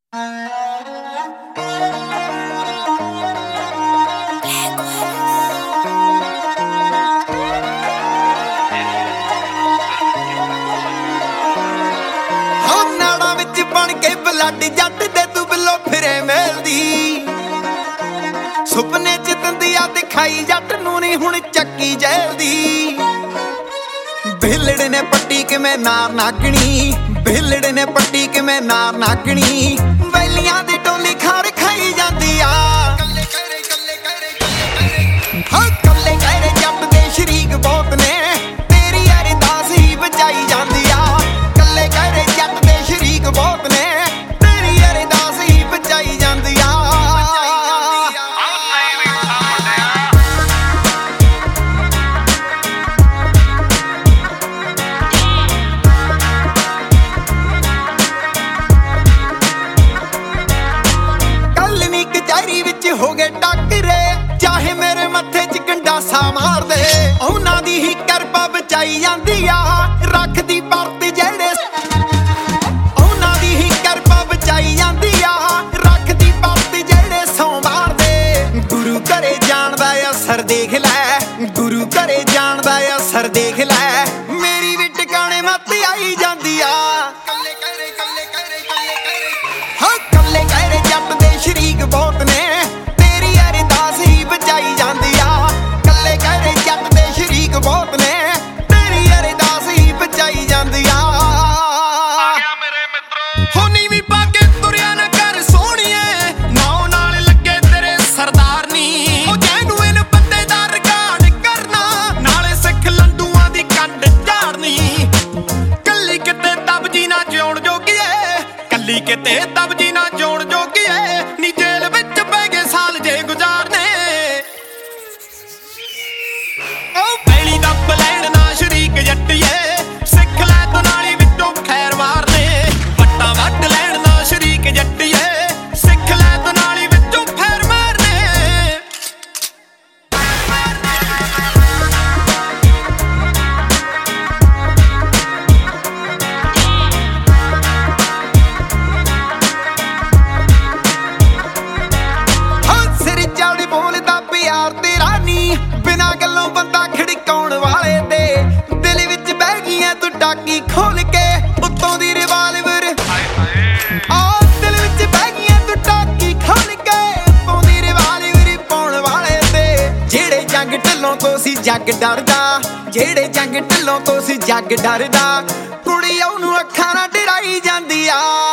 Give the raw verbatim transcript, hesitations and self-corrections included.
ਨਾੜਾਂ ਵਿੱਚ ਬਣ ਕੇ ਬਲੱਡ ਜੱਟ ਦੇ ਤੂੰ ਬਿੱਲੋ ਫਿਰੇ ਮਿਲਦੀ ਸੁਪਨੇ ਚ ਦੰਦਿਆ ਦਿਖਾਈ ਜੱਟ ਨੂੰ ਨੀ ਹੁਣ ਚੱਕੀ ਜੈਲਦੀ ਬਿਲੜ ਨੇ ਪੱਟੀ ਕਿਵੇਂ ਨਾਰ ਨਾਗਣੀ ਬਿਲੜ ਨੇ ਪੱਟੀ ਕਿਵੇਂ ਨਾਰ ਨਾਗਣੀ ਵੈਲੀਆਂ ਦੀ ਟੋਲੀ ਖਾਰ ਖਾਈ ਜਾਂਦੀ ਆ ਕੱਲੇ ਕਹਿਰੇ ਕੱਲੇ ਕਹਿਰੇ ਕੱਲੇ ਹਾਂ ਕੱਲੇ ਕਹਿਰੇ ਜੱਟ ਦੇ ਸ਼ਰੀਕ ਬਹੁਤ ਨੇ ਤੇਰੀ ਅਰਦਾਸ ਹੀ ਬਚਾਈ ਜਾਂਦੀ ਆ ਕੱਲੇ ਕਹਿਰੇ ਜੱਟ ਦੇ ਸ਼ਰੀਕ ਬਹੁਤ ਨੇ ਤੇਰੀ ਅਰਦਾਸ ਹੀ ਬਚਾਈ ਜਾਂਦੀ ਆ ਹੋ ਗਏ ਟੱਕਰੇ ਚਾਹੇ ਮੇਰੇ ਮੱਥੇ 'ਚ ਗੰਡਾਸਾ ਮਾਰਦੇ ਉਹਨਾਂ ਦੀ ਹੀ ਕਿਰਪਾ ਬਚਾਈ ਜਾਂਦੀ ਆ ਰੱਖਦੀ ਪਰਤ ਜਿਹੜੇ ਉਹਨਾਂ ਦੀ ਹੀ ਕਿਰਪਾ ਬਚਾਈ ਜਾਂਦੀ ਆ ਰੱਖਦੀ ਪਰਤ ਜਿਹੜੇ ਸੌ ਮਾਰਦੇ ਗੁਰੂ ਘਰੇ ਜਾਣਦਾ ਅਸਰ ਦੇਖ ਲੈ ਗੁਰੂ ਘਰੇ ਜਾਣਦਾ ਅਸਰ ਦੇਖ ਲੈ ਮੇਰੀ ਵੀ ਟਿਕਾਣੇ ਮੱਤ ਆਈ ਜਾਂਦੀ ਆ ਕੱਲੇ ਕਹਿਰੇ ਕੱਲੇ ਕਹਿਰੇ ਕੱਲੇ ਕਹਿਰੇ ਹਾਂ ਕੱਲੇ ਕਹਿਰੇ ਜੱਟ ਦੇ ਸ਼ਰੀਕ ਬਹੁਤ ਨੇ ਬਚਾਈ ਜਾਂਦੀ ਆ ਕੱਲੇ ਕਹਿਰੇ ਜੱਟ ਦੇ ਸ਼ਰੀਕ ਬਹੁਤ ਨੇ ਤੇਰੀ ਅਰਦਾਸ ਹੀ ਬਚਾਈ ਜਾਂਦੀ ਆ ਮੇਰੇ ਮਿੱਤਰੋ ਹੋਣੀ ਵੀ ਪਾ ਕੇ ਤੁਰਿਆ ਨਾ ਕਰ ਸੋਹਣੀਏ ਨਾਉ ਨਾਲ ਲੱਗੇ ਤੇਰੇ ਸਰਦਾਰ ਨੀ ਉਹ ਜੈਨੂਇਨ ਬੰਦੇ ਦਾ ਰਿਕਾਰਡ ਕਰਨਾ ਨਾਲੇ ਸਿੱਖ ਲੰਡੂਆਂ ਦੀ ਕੰਡ ਝਾੜਨੀ ਕੱਲੀ ਕਿਤੇ ਦਬਜੀ ਨਾ ਜਿਉਣ ਜੋਗੀਏ ਕੱਲੀ ਕਿਤੇ ਦਬਜੀ ਨਾ ਜਿਉਣ ਜੋਗੀਏ ਨੀ ਜੇਲ੍ਹ ਵਿੱਚ ਪੈ ਗਏ ਸਾਲ ਜੇ ਗੁਜ਼ਾਰਨੇ ਪਹਿਲੀ ਦੱਬ ਲੈਣ ਨਾ ਸ਼ਰੀਕ ਜੱਟੀਏ ਸਿੱਖ ਲੈ ਤੂੰ ਨਾਲੀ ਵਿੱਚੋਂ ਖੈਰ ਮਾਰਨੇ ਵੱਟਾਂ ਵੱਢ ਲੈਣ ਨਾ ਸ਼ਰੀਕ ਜੱਟੀਏ ਸਿੱਖ ਲੈ ਤੂੰ ਨਾਲੀ ਵਿੱਚੋਂ ਖੈਰ ਮਾਰਨੇ ਹਾਂ ਸਿਰ ਚੌੜੀ ਬੋਲਦਾ ਪਿਆਰ ਤੇਰਾ ਨੀ ਬਿਨਾਂ ਗੱਲੋਂ ਬੰਦਾ ਖੜਕਾਉਣ ਵਾਲੇ ਤੇ ਦਿਲ ਵਿੱਚ ਬਹਿ ਗਈਆਂ ਤੂੰ ਟਾਕੀ ਖੋਲ ਕੇ ਉੱਤੋਂ ਦੀ ਰਿਵਾਲਵਰ ਆ ਦਿਲ ਵਿੱਚ ਬਹਿ ਗਈਆਂ ਤੂੰ ਟਾਕੀ ਖੋਲ ਕੇ ਉੱਤੋਂ ਦੀ ਰਿਵਾਲਵਰ ਪਾਉਣ ਵਾਲੇ ਤੇ ਜਿਹੜੇ ਜੰਗ ਢੱਲੋਂ ਤੋਂ ਸੀ ਜੱਗ ਡਰਦਾ ਜਿਹੜੇ ਜੰਗ ਢੱਲੋਂ ਤੋਂ ਸੀ ਜੱਗ ਡਰਦਾ ਕੁੜੀ ਉਹਨੂੰ ਅੱਖਾਂ ਨਾਲ ਡਰਾਈ ਜਾਂਦੀ ਆ